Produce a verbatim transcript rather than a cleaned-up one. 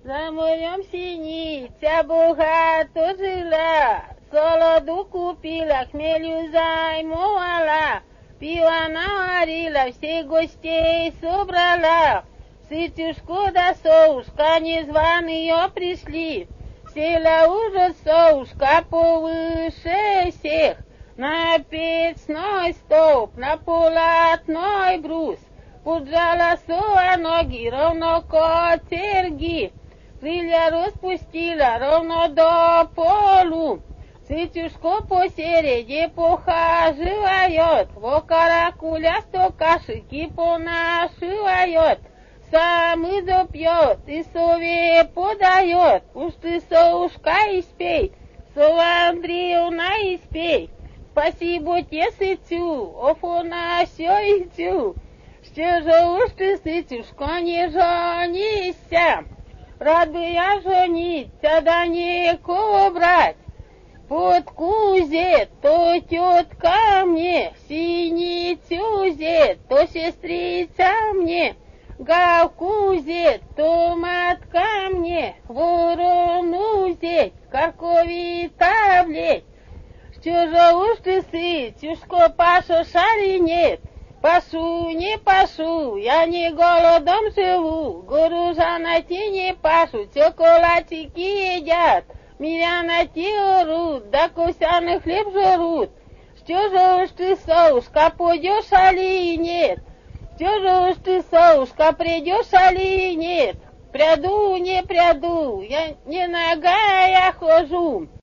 За морем синица богато жила, солоду купила, хмелю займовала, пиво наварила, всех гостей собрала. Сытюшку да совушка незваные пришли, села уже совушка повыше всех, на печной столб, на полотной брус, поджала сова ноги ровно котерги, крылья распустила ровно до полу. Сытюшко посереди похаживает, во каракуля сто кашики понашивает, сам и допьет, и сове подает. Уж ты, совушка, испей, сова Андреевна, испей. Спасибо тебе, сытю, офона все идю. Что же уж ты, сытюшка, не женися? Рад бы я жениться, да некого брать. Под кузет, то тетка мне, синий тюзет, то сестрица мне, гавкузет, то матка мне, ворону зеть, карковита влеть. Что же уж ты, сытюшко, пашу шари нет? Пашу, не пашу, я не голодом живу, горужа найти не пашу, чоколатики едят, меня найти орут, да кусяный хлеб жрут. Что же уж ты, совушка, пойдешь, али нет? Что же уж ты, совушка, придешь, али нет? Пряду, не пряду, я не нога, я хожу.